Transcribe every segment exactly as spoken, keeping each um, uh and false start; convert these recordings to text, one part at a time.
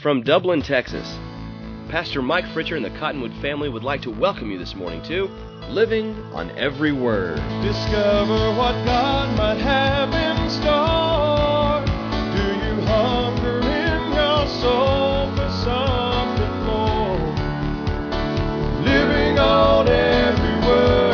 From Dublin, Texas, Pastor Mike Fritcher and the Cottonwood family would like to welcome you this morning to Living on Every Word. Discover what God might have in store. Do you hunger in your soul for something more? Living on every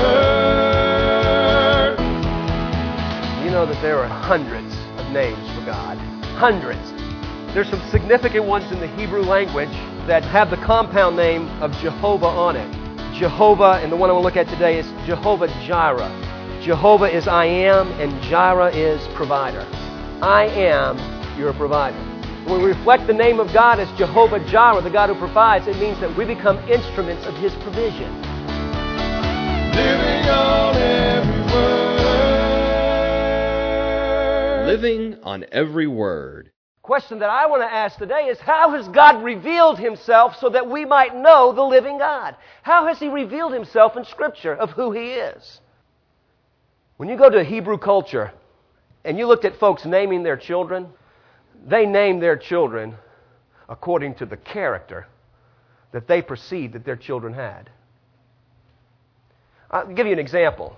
word. You know that there are hundreds of names for God. Hundreds. There's some significant ones in the Hebrew language that have the compound name of Jehovah on it. Jehovah, and the one I want to look at today is Jehovah Jireh. Jehovah is I am, and Jireh is provider. I am your provider. When we reflect the name of God as Jehovah Jireh, the God who provides, it means that we become instruments of His provision. Living on every word. Living on Every Word. Question that I want to ask today is, how has God revealed Himself so that we might know the living God? How has He revealed Himself in Scripture of who He is? When you go to Hebrew culture and you looked at folks naming their children, they named their children according to the character that they perceived that their children had. I'll give you an example.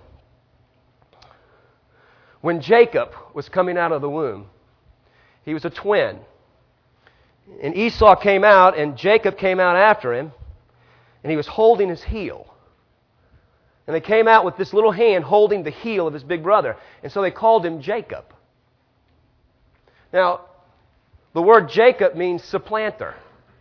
When Jacob was coming out of the womb, he was a twin. And Esau came out, and Jacob came out after him, and he was holding his heel. And they came out with this little hand holding the heel of his big brother. And so they called him Jacob. Now, the word Jacob means supplanter.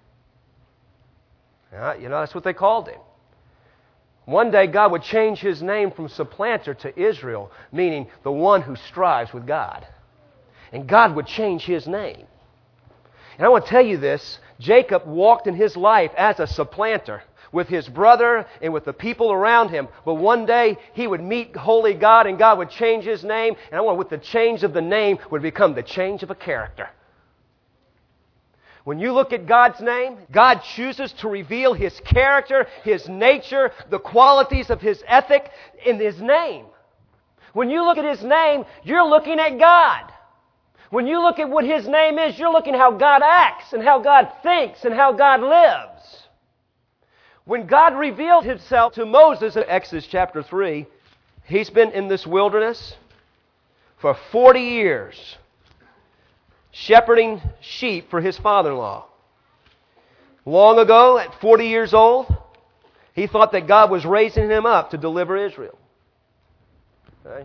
Uh, you know, that's what they called him. One day God would change his name from supplanter to Israel, meaning the one who strives with God. And God would change his name. And I want to tell you this, Jacob walked in his life as a supplanter with his brother and with the people around him. But one day he would meet holy God and God would change his name. And I want with the change of the name would become the change of a character. When you look at God's name, God chooses to reveal His character, His nature, the qualities of His ethic in His name. When you look at His name, you're looking at God. When you look at what His name is, you're looking at how God acts and how God thinks and how God lives. When God revealed Himself to Moses in Exodus chapter three, he's been in this wilderness for forty years, shepherding sheep for his father-in-law. Long ago, at forty years old, he thought that God was raising him up to deliver Israel. Okay?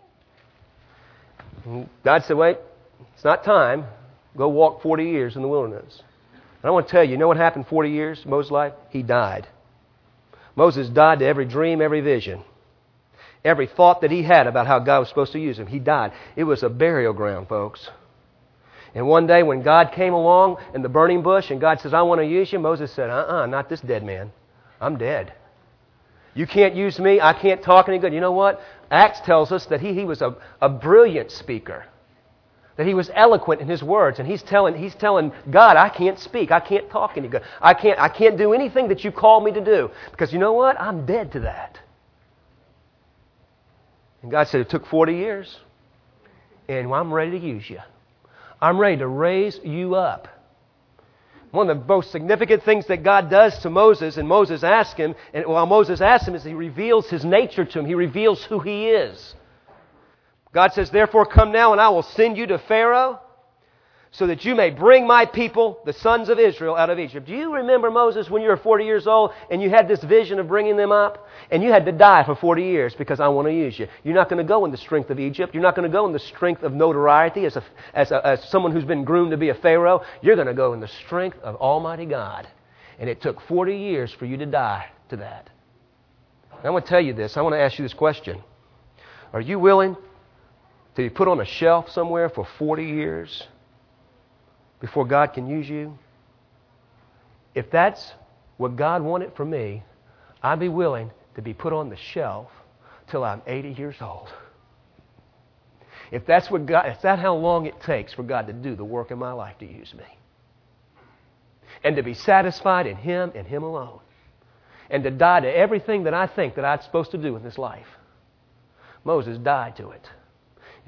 God said, wait. It's not time. Go walk forty years in the wilderness. And I want to tell you, you know what happened forty years in Moses' life? He died. Moses died to every dream, every vision. Every thought that he had about how God was supposed to use him. He died. It was a burial ground, folks. And one day when God came along in the burning bush and God says, I want to use you, Moses said, uh-uh, not this dead man. I'm dead. You can't use me. I can't talk any good. You know what? Acts tells us that he, he was a, a brilliant speaker. That he was eloquent in his words, and he's telling he's telling God, I can't speak, I can't talk any good, I can't I can't do anything that you call me to do, because you know what? I'm dead to that. And God said, it took forty years, and I'm ready to use you. I'm ready to raise you up. One of the most significant things that God does to Moses, and Moses asks him, and while Moses asks him, is He reveals His nature to him. He reveals who He is. God says, therefore come now and I will send you to Pharaoh so that you may bring my people, the sons of Israel, out of Egypt. Do you remember, Moses, when you were forty years old and you had this vision of bringing them up? And you had to die for forty years because I want to use you. You're not going to go in the strength of Egypt. You're not going to go in the strength of notoriety as, a, as, a, as someone who's been groomed to be a Pharaoh. You're going to go in the strength of Almighty God. And it took forty years for you to die to that. And I want to tell you this. I want to ask you this question. Are you willing to be put on a shelf somewhere for forty years before God can use you? If that's what God wanted for me, I'd be willing to be put on the shelf till I'm eighty years old. If that's what God, if that's how long it takes for God to do the work in my life to use me. And to be satisfied in Him and Him alone. And to die to everything that I think that I'm supposed to do in this life. Moses died to it.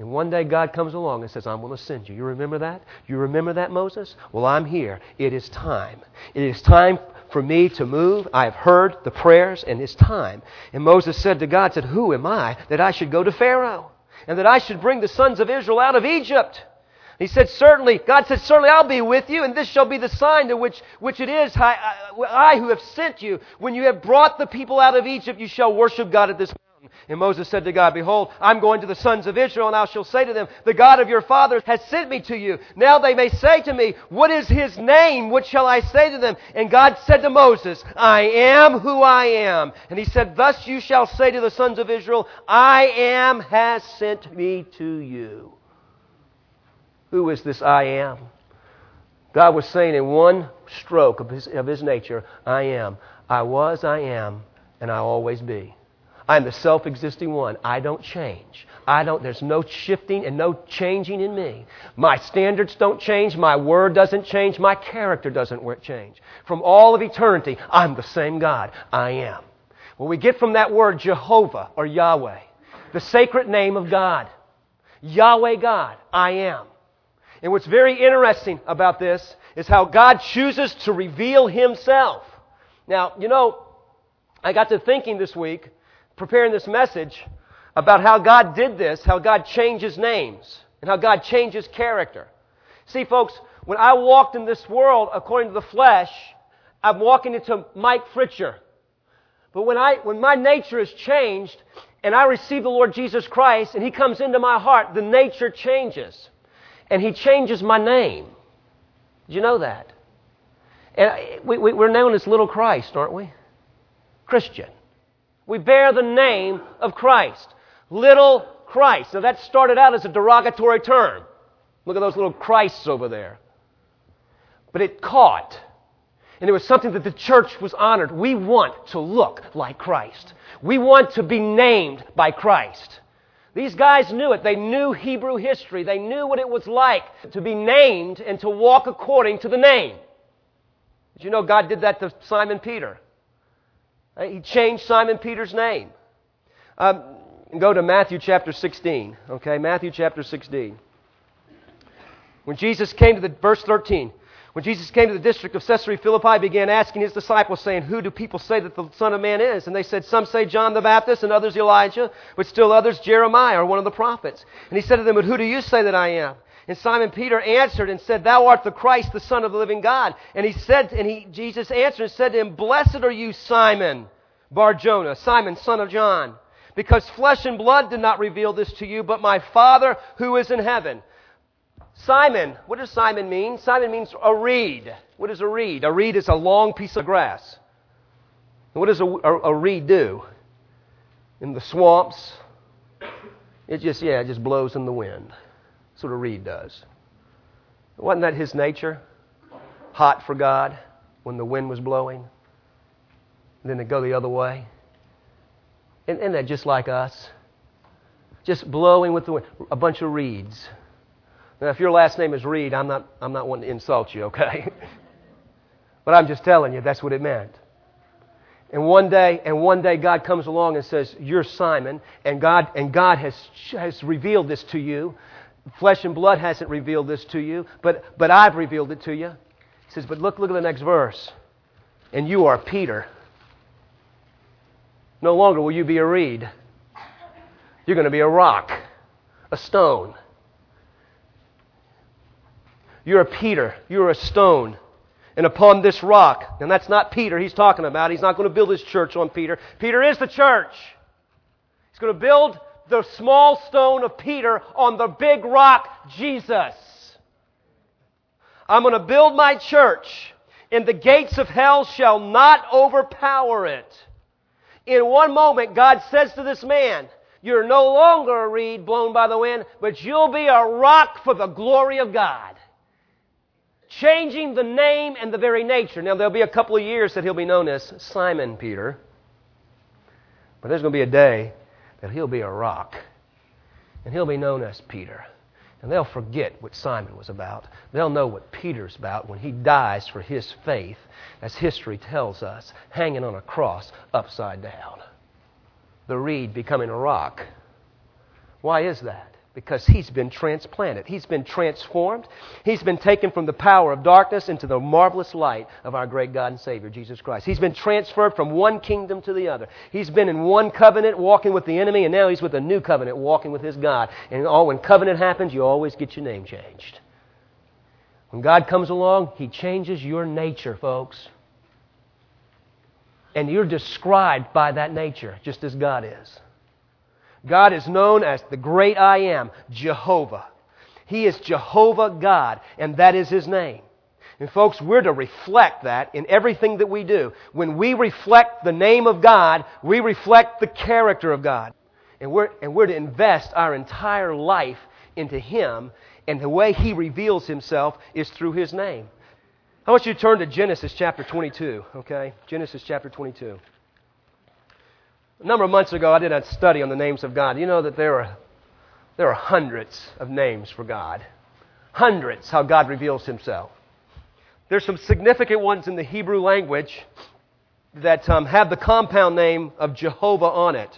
And one day God comes along and says, I'm going to send you. You remember that? You remember that, Moses? Well, I'm here. It is time. It is time for me to move. I have heard the prayers, and it's time. And Moses said to God, said, who am I that I should go to Pharaoh and that I should bring the sons of Israel out of Egypt? He said, certainly, God said, certainly I'll be with you, and this shall be the sign to which, which it is I, I, I who have sent you. When you have brought the people out of Egypt, you shall worship God at this mountain. And Moses said to God, behold, I'm going to the sons of Israel, and I shall say to them, the God of your fathers has sent me to you. Now they may say to me, what is His name? What shall I say to them? And God said to Moses, I am who I am. And He said, thus you shall say to the sons of Israel, I am has sent me to you. Who is this I am? God was saying in one stroke of His, of his nature, I am. I was, I am, and I'll always be. I'm the self-existing one. I don't change. I don't, there's no shifting and no changing in me. My standards don't change. My word doesn't change. My character doesn't change. From all of eternity, I'm the same God. I am. When we get from that word Jehovah or Yahweh, the sacred name of God, Yahweh God, I am. And what's very interesting about this is how God chooses to reveal Himself. Now, you know, I got to thinking this week, preparing this message, about how God did this, how God changes names, and how God changes character. See, folks, when I walked in this world according to the flesh, I'm walking into Mike Fritcher. But when I, when my nature is changed, and I receive the Lord Jesus Christ, and He comes into my heart, the nature changes. And He changes my name. Did you know that? And we, we, we're known as Little Christ, aren't we? Christian. We bear the name of Christ. Little Christ. Now that started out as a derogatory term. Look at those little Christs over there. But it caught. And it was something that the church was honored. We want to look like Christ. We want to be named by Christ. These guys knew it. They knew Hebrew history. They knew what it was like to be named and to walk according to the name. Did you know God did that to Simon Peter? He changed Simon Peter's name. Um, go to Matthew chapter sixteen. Okay, Matthew chapter sixteen. When Jesus came to the, verse thirteen, when Jesus came to the district of Caesarea Philippi, he began asking His disciples, saying, who do people say that the Son of Man is? And they said, some say John the Baptist, and others Elijah, but still others Jeremiah, or one of the prophets. And He said to them, but who do you say that I am? And Simon Peter answered and said, thou art the Christ, the Son of the living God. And he said, and he, Jesus answered and said to him, blessed are you, Simon Bar-Jonah, Simon, son of John, because flesh and blood did not reveal this to you, but my Father who is in heaven. Simon, what does Simon mean? Simon means a reed. What is a reed? A reed is a long piece of grass. And what does a, a, a reed do? In the swamps, it just, yeah, it just blows in the wind. That's what a reed does. Wasn't that His nature? Hot for God when the wind was blowing. And then it go the other way. And isn't that just like us? Just blowing with the wind. A bunch of reeds. Now, if your last name is Reed, I'm not, I'm not wanting to insult you, okay? But I'm just telling you, that's what it meant. And one day, and one day God comes along and says, you're Simon, and God, and God has, has revealed this to you. Flesh and blood hasn't revealed this to you, but, but I've revealed it to you. He says, but look, look at the next verse. And you are Peter. No longer will you be a reed. You're going to be a rock, a stone. You're a Peter. You're a stone. And upon this rock, and that's not Peter he's talking about. He's not going to build his church on Peter. Peter is the church. He's going to build the small stone of Peter on the big rock, Jesus. I'm going to build my church, and the gates of hell shall not overpower it. In one moment, God says to this man, you're no longer a reed blown by the wind, but you'll be a rock for the glory of God. Changing the name and the very nature. Now, there'll be a couple of years that he'll be known as Simon Peter. But there's going to be a day that he'll be a rock. And he'll be known as Peter. And they'll forget what Simon was about. They'll know what Peter's about when he dies for his faith, as history tells us, hanging on a cross upside down. The reed becoming a rock. Why is that? Because He's been transplanted. He's been transformed. He's been taken from the power of darkness into the marvelous light of our great God and Savior, Jesus Christ. He's been transferred from one kingdom to the other. He's been in one covenant walking with the enemy, and now He's with a new covenant walking with His God. And all, when covenant happens, you always get your name changed. When God comes along, He changes your nature, folks. And you're described by that nature, just as God is. God is known as the great I am, Jehovah. He is Jehovah God, and that is His name. And folks, we're to reflect that in everything that we do. When we reflect the name of God, we reflect the character of God. And we're, and we're to invest our entire life into Him, and the way He reveals Himself is through His name. I want you to turn to Genesis chapter twenty-two, okay? Genesis chapter twenty-two. A number of months ago, I did a study on the names of God. You know that there are, there are hundreds of names for God. Hundreds, how God reveals Himself. There's some significant ones in the Hebrew language that um, have the compound name of Jehovah on it.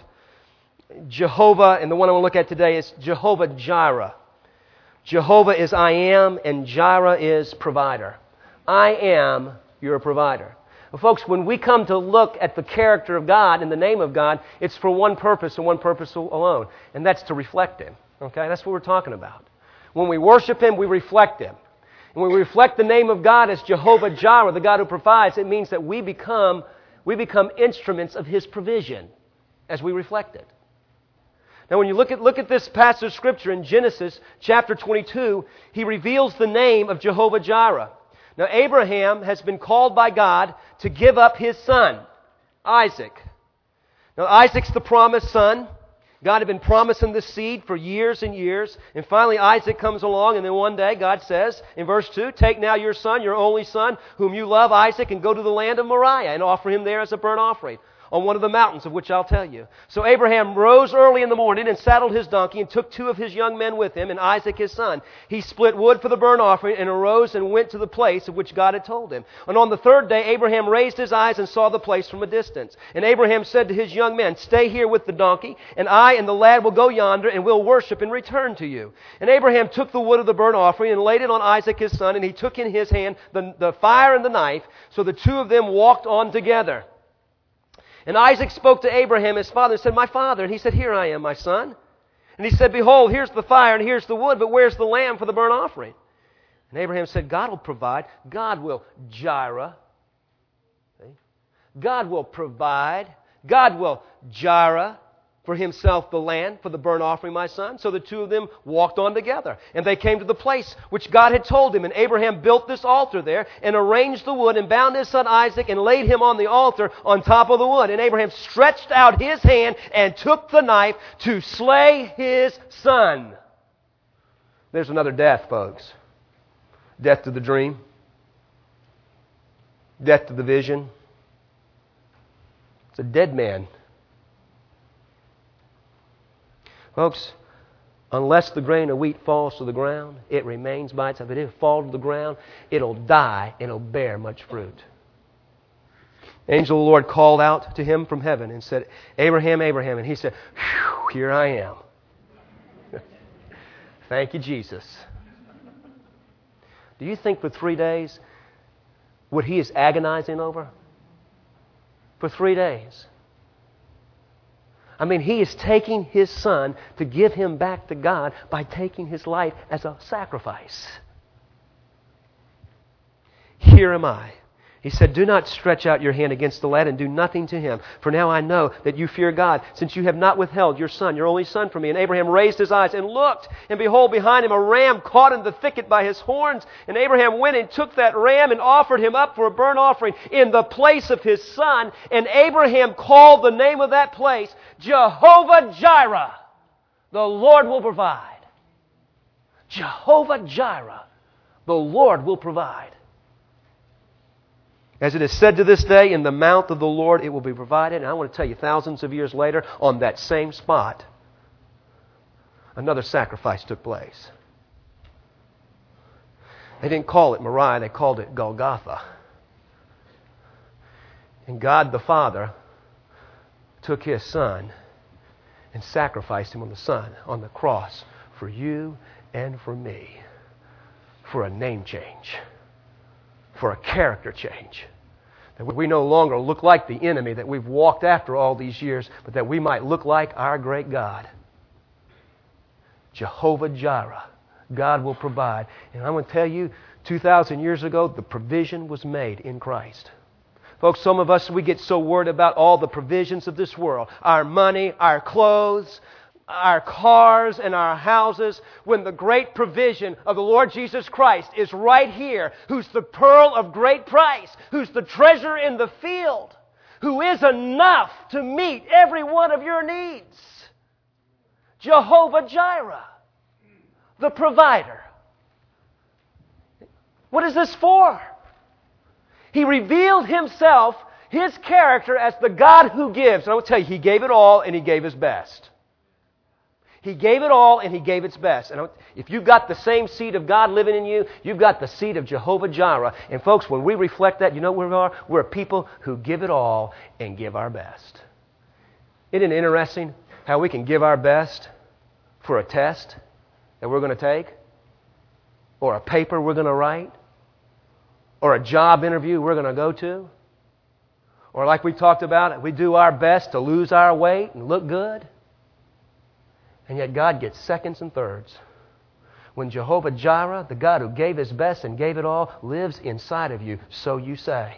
Jehovah, and the one I want to look at today is Jehovah Jireh. Jehovah is I am, and Jireh is provider. I am your provider. Well, folks, when we come to look at the character of God and the name of God, it's for one purpose and one purpose alone, and that's to reflect Him. Okay, that's what we're talking about. When we worship Him, we reflect Him. And when we reflect the name of God as Jehovah Jireh, the God who provides, it means that we become, we become instruments of His provision as we reflect it. Now, when you look at, look at this passage of Scripture in Genesis chapter twenty-two, He reveals the name of Jehovah Jireh. Now, Abraham has been called by God to give up his son, Isaac. Now, Isaac's the promised son. God had been promising this seed for years and years. And finally, Isaac comes along, and then one day God says in verse two, "Take now your son, your only son, whom you love, Isaac, and go to the land of Moriah and offer him there as a burnt offering on one of the mountains of which I'll tell you." So Abraham rose early in the morning and saddled his donkey and took two of his young men with him and Isaac his son. He split wood for the burnt offering and arose and went to the place of which God had told him. And on the third day Abraham raised his eyes and saw the place from a distance. And Abraham said to his young men, "Stay here with the donkey, and I and the lad will go yonder and we'll worship and return to you." And Abraham took the wood of the burnt offering and laid it on Isaac his son, and he took in his hand the, the fire and the knife. So the two of them walked on together. And Isaac spoke to Abraham, his father, and said, "My father." And he said, "Here I am, my son." And he said, "Behold, here's the fire and here's the wood, but where's the lamb for the burnt offering?" And Abraham said, "God will provide. God will Jireh." See? God will provide. God will Jireh for himself the land for the burnt offering, my son. So the two of them walked on together. And they came to the place which God had told him. And Abraham built this altar there and arranged the wood and bound his son Isaac and laid him on the altar on top of the wood. And Abraham stretched out his hand and took the knife to slay his son. There's another death, folks. Death to the dream. Death to the vision. It's a dead man. Folks, unless the grain of wheat falls to the ground, it remains by itself. If it falls to the ground, it'll die and it'll bear much fruit. The angel of the Lord called out to him from heaven and said, "Abraham, Abraham." And he said, "Here I am." Thank you, Jesus. Do you think for three days what he is agonizing over? For three days. I mean, he is taking his son to give him back to God by taking his life as a sacrifice. "Here am I." He said, "Do not stretch out your hand against the lad and do nothing to him. For now I know that you fear God, since you have not withheld your son, your only son, from me." And Abraham raised his eyes and looked, and behold, behind him a ram caught in the thicket by his horns. And Abraham went and took that ram and offered him up for a burnt offering in the place of his son. And Abraham called the name of that place Jehovah Jireh. The Lord will provide. Jehovah Jireh. The Lord will provide. As it is said to this day, in the mouth of the Lord it will be provided. And I want to tell you, thousands of years later, on that same spot, another sacrifice took place. They didn't call it Moriah, they called it Golgotha. And God the Father took His Son and sacrificed Him on the Son, on the cross, for for you and for me, for a name change, for a character change. That we no longer look like the enemy that we've walked after all these years, but that we might look like our great God. Jehovah Jireh. God will provide. And I'm going to tell you, two thousand years ago, the provision was made in Christ. Folks, some of us, we get so worried about all the provisions of this world. Our money, our clothes, our cars, and our houses, when the great provision of the Lord Jesus Christ is right here, who's the pearl of great price, who's the treasure in the field, who is enough to meet every one of your needs. Jehovah Jireh, the provider. What is this for? He revealed Himself, His character, as the God who gives. And I will tell you, He gave it all and He gave His best. He gave it all and He gave its best. And if you've got the same seed of God living in you, you've got the seed of Jehovah Jireh. And folks, when we reflect that, you know where we are? We're a people who give it all and give our best. Isn't it interesting how we can give our best for a test that we're going to take? Or a paper we're going to write? Or a job interview we're going to go to? Or like we talked about, we do our best to lose our weight and look good. And yet God gets seconds and thirds. When Jehovah Jireh, the God who gave His best and gave it all, lives inside of you, so you say.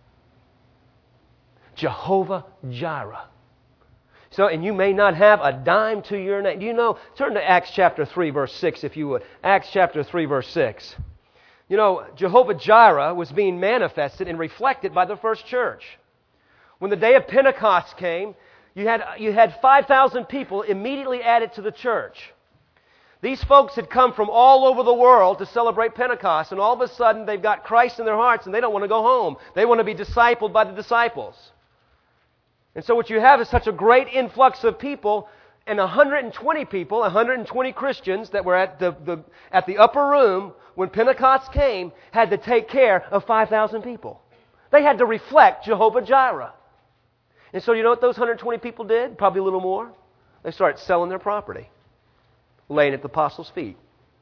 Jehovah Jireh. So, and you may not have a dime to your name. Do you know, turn to Acts chapter three, verse six, if you would. Acts chapter three, verse six. You know, Jehovah Jireh was being manifested and reflected by the first church. When the day of Pentecost came, you had, you had five thousand people immediately added to the church. These folks had come from all over the world to celebrate Pentecost, and all of a sudden they've got Christ in their hearts and they don't want to go home. They want to be discipled by the disciples. And so what you have is such a great influx of people, and one hundred twenty people, one hundred twenty Christians that were at the, the, at the upper room when Pentecost came, had to take care of five thousand people. They had to reflect Jehovah Jireh. And so you know what those one hundred twenty people did? Probably a little more. They started selling their property, laying at the apostles' feet.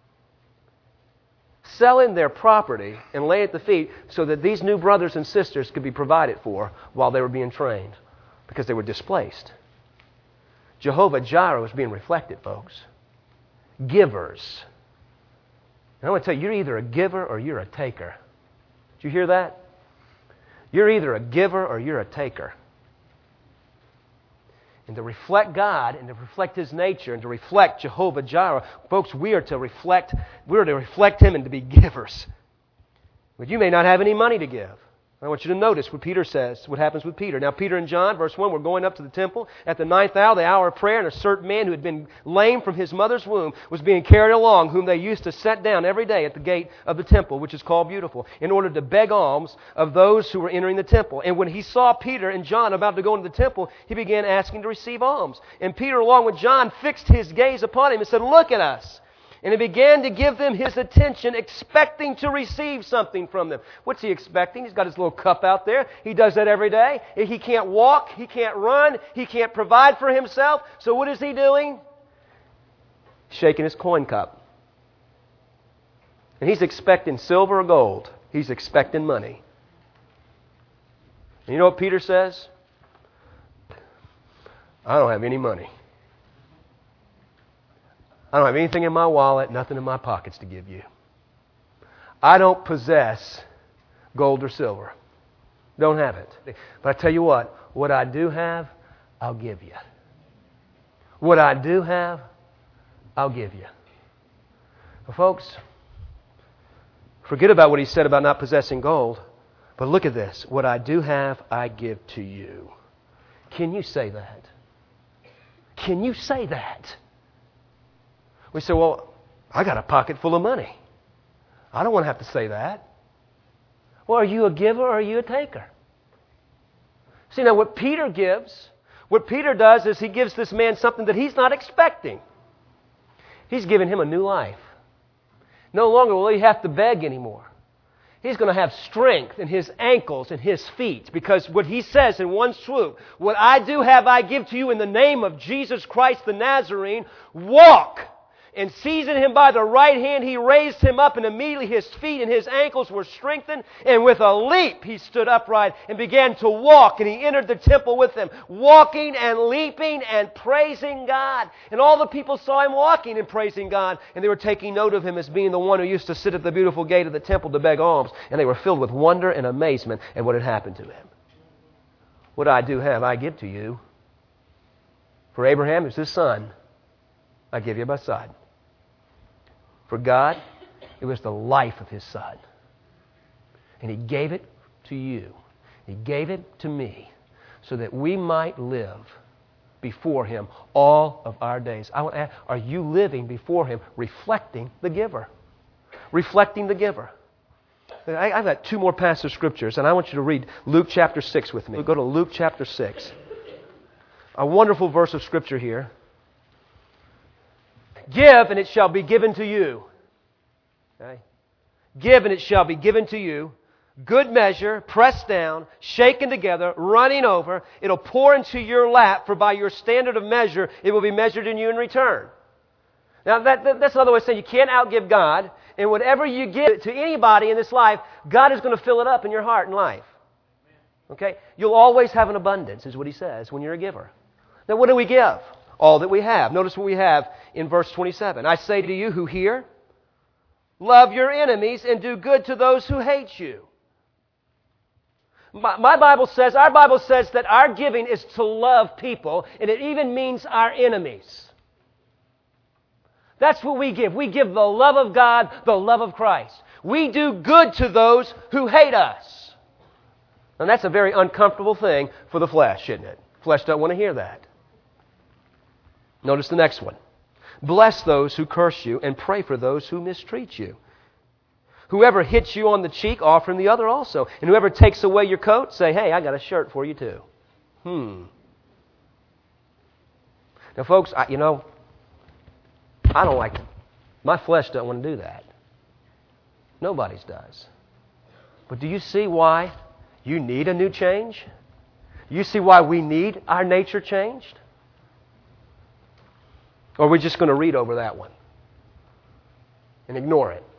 Selling their property and laying at the feet so that these new brothers and sisters could be provided for while they were being trained, because they were displaced. Jehovah Jireh was being reflected, folks. Givers. And I want to tell you, you're either a giver or you're a taker. Did you hear that? You're either a giver or you're a taker. And to reflect God and to reflect His nature and to reflect Jehovah Jireh, folks, we are to reflect, we are to reflect Him and to be givers. But you may not have any money to give. I want you to notice what Peter says, what happens with Peter. Now, Peter and John, verse one, were going up to the temple at the ninth hour, the hour of prayer, and a certain man who had been lame from his mother's womb was being carried along, whom they used to set down every day at the gate of the temple, which is called Beautiful, in order to beg alms of those who were entering the temple. And when he saw Peter and John about to go into the temple, he began asking to receive alms. And Peter, along with John, fixed his gaze upon him and said, "Look at us." And he began to give them his attention, expecting to receive something from them. What's he expecting? He's got his little cup out there. He does that every day. He can't walk. He can't run. He can't provide for himself. So what is he doing? Shaking his coin cup. And he's expecting silver or gold. He's expecting money. And you know what Peter says? I don't have any money. I don't have anything in my wallet, nothing in my pockets to give you. I don't possess gold or silver. Don't have it. But I tell you what, what I do have, I'll give you. What I do have, I'll give you. Well, folks, forget about what he said about not possessing gold, but look at this. What I do have, I give to you. Can you say that? Can you say that? We say, well, I got a pocket full of money. I don't want to have to say that. Well, are you a giver or are you a taker? See, now what Peter gives, what Peter does is he gives this man something that he's not expecting. He's giving him a new life. No longer will he have to beg anymore. He's going to have strength in his ankles and his feet, because what he says in one swoop, what I do have I give to you in the name of Jesus Christ the Nazarene, walk. And seizing him by the right hand, he raised him up, and immediately his feet and his ankles were strengthened. And with a leap, he stood upright and began to walk. And he entered the temple with them, walking and leaping and praising God. And all the people saw him walking and praising God. And they were taking note of him as being the one who used to sit at the beautiful gate of the temple to beg alms. And they were filled with wonder and amazement at what had happened to him. What I do have, I give to you. For Abraham is his son. I give you my son. For God, it was the life of His Son. And He gave it to you. He gave it to me so that we might live before Him all of our days. I want to ask, are you living before Him reflecting the giver? Reflecting the giver. I, I've got two more passages of Scriptures, and I want you to read Luke chapter six with me. We'll go to Luke chapter six. A wonderful verse of Scripture here. Give, and it shall be given to you. Okay? Give, and it shall be given to you. Good measure, pressed down, shaken together, running over. It'll pour into your lap, for by your standard of measure, it will be measured in you in return. Now, that, that, that's another way of saying you can't outgive God. And whatever you give to anybody in this life, God is going to fill it up in your heart and life. Okay? You'll always have an abundance, is what He says, when you're a giver. Now, what do we give? All that we have. Notice what we have in verse twenty-seven. I say to you who hear, love your enemies and do good to those who hate you. My, my Bible says, our Bible says that our giving is to love people, and it even means our enemies. That's what we give. We give the love of God, the love of Christ. We do good to those who hate us. And that's a very uncomfortable thing for the flesh, isn't it? Flesh doesn't want to hear that. Notice the next one. Bless those who curse you and pray for those who mistreat you. Whoever hits you on the cheek, offer him the other also. And whoever takes away your coat, say, hey, I got a shirt for you too. Hmm. Now, folks, I, you know, I don't like it. My flesh doesn't want to do that. Nobody's does. But do you see why you need a new change? You see why we need our nature changed? Or are we just going to read over that one and ignore it?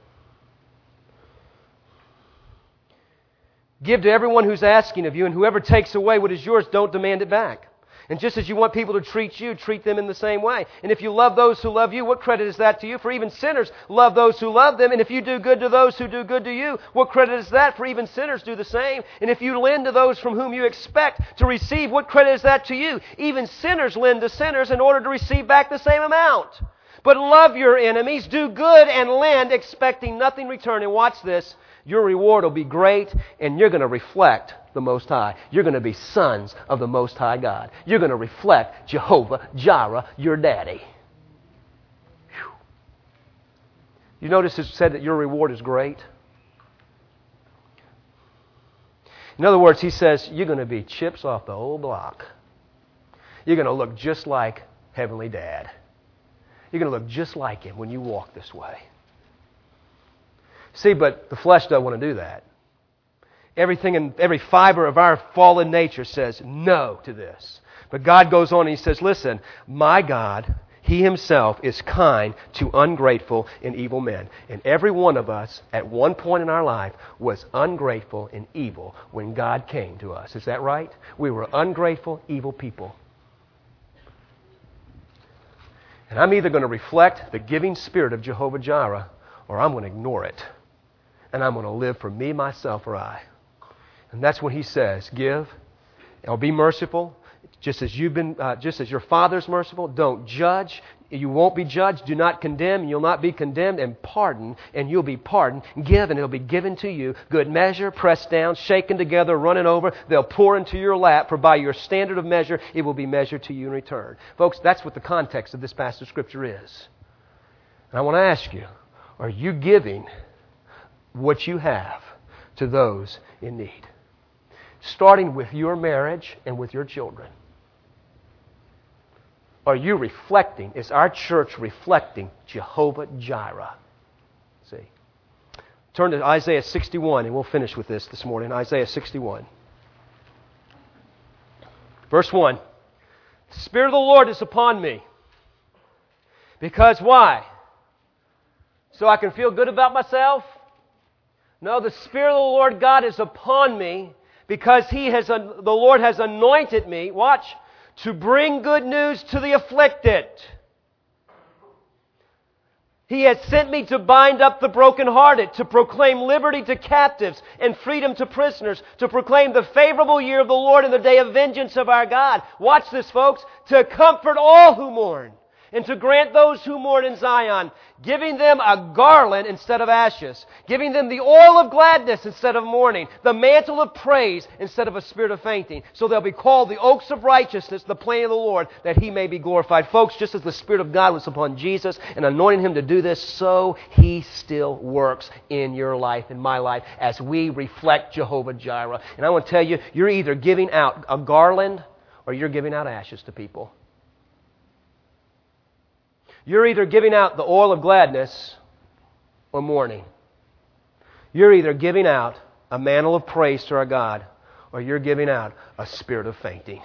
Give to everyone who's asking of you, and whoever takes away what is yours, don't demand it back. And just as you want people to treat you, treat them in the same way. And if you love those who love you, what credit is that to you? For even sinners love those who love them. And if you do good to those who do good to you, what credit is that? For even sinners do the same. And if you lend to those from whom you expect to receive, what credit is that to you? Even sinners lend to sinners in order to receive back the same amount. But love your enemies, do good and lend, expecting nothing in return. And watch this. Your reward will be great, and you're going to reflect the Most High. You're going to be sons of the Most High God. You're going to reflect Jehovah Jireh, your daddy. Whew. You notice it said that your reward is great? In other words, he says, you're going to be chips off the old block. You're going to look just like Heavenly Dad. You're going to look just like Him when you walk this way. See, but the flesh doesn't want to do that. Everything in every fiber of our fallen nature says no to this. But God goes on and He says, listen, my God, He Himself is kind to ungrateful and evil men. And every one of us at one point in our life was ungrateful and evil when God came to us. Is that right? We were ungrateful, evil people. And I'm either going to reflect the giving spirit of Jehovah Jireh, or I'm going to ignore it. And I'm going to live for me, myself, or I. And that's when He says, give, or be merciful, just as you've been, uh, just as your Father's merciful. Don't judge. You won't be judged. Do not condemn. You'll not be condemned. And pardon, and you'll be pardoned. Give, and it'll be given to you. Good measure, pressed down, shaken together, running over. They'll pour into your lap. For by your standard of measure, it will be measured to you in return. Folks, that's what the context of this passage of Scripture is. And I want to ask you, are you giving what you have to those in need? Starting with your marriage and with your children. Are you reflecting, is our church reflecting Jehovah Jireh? See. Turn to Isaiah sixty-one and we'll finish with this this morning. Isaiah sixty-one. Verse one. The Spirit of the Lord is upon me. Because why? so I can feel good about myself? No, the Spirit of the Lord God is upon me because He has, the Lord has anointed me, watch, to bring good news to the afflicted. He has sent me to bind up the brokenhearted, to proclaim liberty to captives and freedom to prisoners, to proclaim the favorable year of the Lord and the day of vengeance of our God. Watch this, folks. To comfort all who mourn, and to grant those who mourn in Zion, giving them a garland instead of ashes, giving them the oil of gladness instead of mourning, the mantle of praise instead of a spirit of fainting. So they'll be called the oaks of righteousness, the plain of the Lord, that He may be glorified. Folks, just as the Spirit of God was upon Jesus and anointing Him to do this, so He still works in your life, in my life, as we reflect Jehovah Jireh. And I want to tell you, you're either giving out a garland or you're giving out ashes to people. You're either giving out the oil of gladness or mourning. You're either giving out a mantle of praise to our God or you're giving out a spirit of fainting.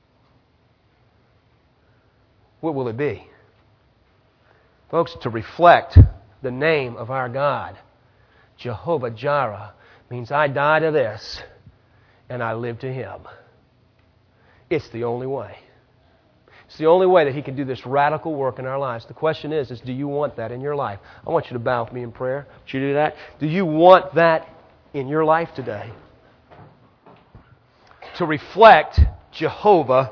What will it be? Folks, to reflect the name of our God, Jehovah Jireh, means I die to this and I live to Him. It's the only way. It's the only way that He can do this radical work in our lives. The question is, is do you want that in your life? I want you to bow with me in prayer. Would you do that? Do you want that in your life today? To reflect Jehovah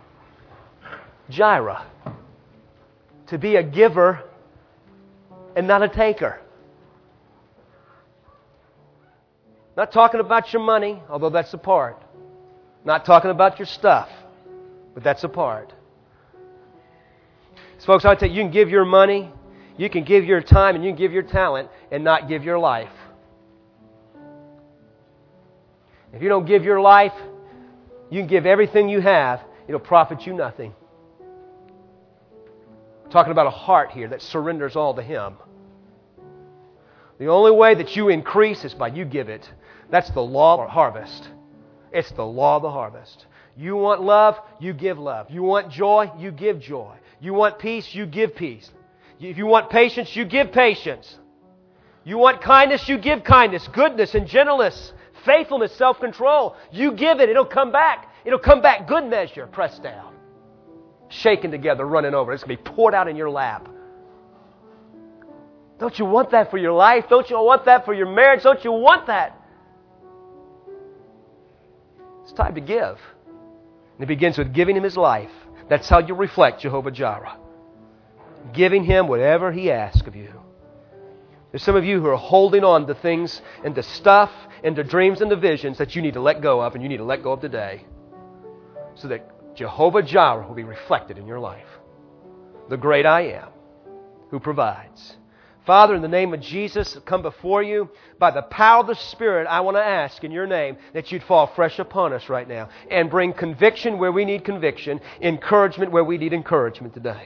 Jireh. To be a giver and not a taker. Not talking about your money, although that's a part. Not talking about your stuff, but that's a part. So folks, I'll tell you, you can give your money, you can give your time, and you can give your talent and not give your life. If you don't give your life, you can give everything you have, it'll profit you nothing. I'm talking about a heart here that surrenders all to Him. The only way that you increase is by you give it. That's the law of the harvest. It's the law of the harvest. You want love, you give love. You want joy, you give joy. You want peace, you give peace. If you want patience, you give patience. You want kindness, you give kindness, goodness and gentleness, faithfulness, self-control. You give it, it'll come back. It'll come back good measure, pressed down, shaken together, running over. It's going to be poured out in your lap. Don't you want that for your life? Don't you want that for your marriage? Don't you want that? It's time to give. And it begins with giving Him His life. That's how you reflect Jehovah Jireh. Giving Him whatever He asks of you. There's some of you who are holding on to things and to stuff and to dreams and to visions that you need to let go of, and you need to let go of today so that Jehovah Jireh will be reflected in your life. The great I Am who provides. Father, in the name of Jesus, I come before you. By the power of the Spirit, I want to ask in your name that you'd fall fresh upon us right now and bring conviction where we need conviction, encouragement where we need encouragement today.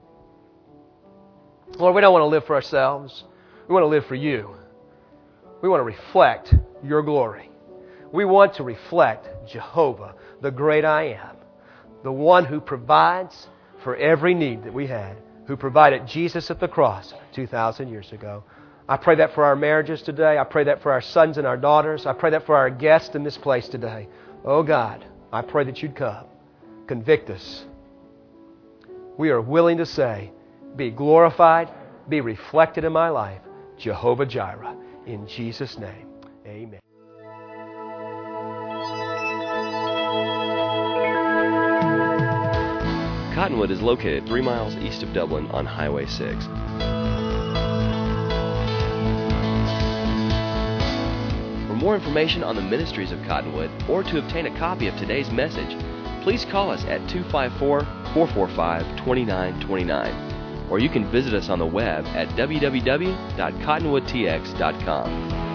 Lord, we don't want to live for ourselves. We want to live for you. We want to reflect your glory. We want to reflect Jehovah, the great I Am, the one who provides for every need that we had, who provided Jesus at the cross two thousand years ago. I pray that for our marriages today. I pray that for our sons and our daughters. I pray that for our guests in this place today. Oh God, I pray that you'd come. Convict us. We are willing to say, be glorified, be reflected in my life. Jehovah Jireh. In Jesus' name, amen. Cottonwood is located three miles east of Dublin on Highway six. For more information on the ministries of Cottonwood or to obtain a copy of today's message, please call us at two five four, four four five, two nine two nine, or you can visit us on the web at w w w dot cottonwood t x dot com.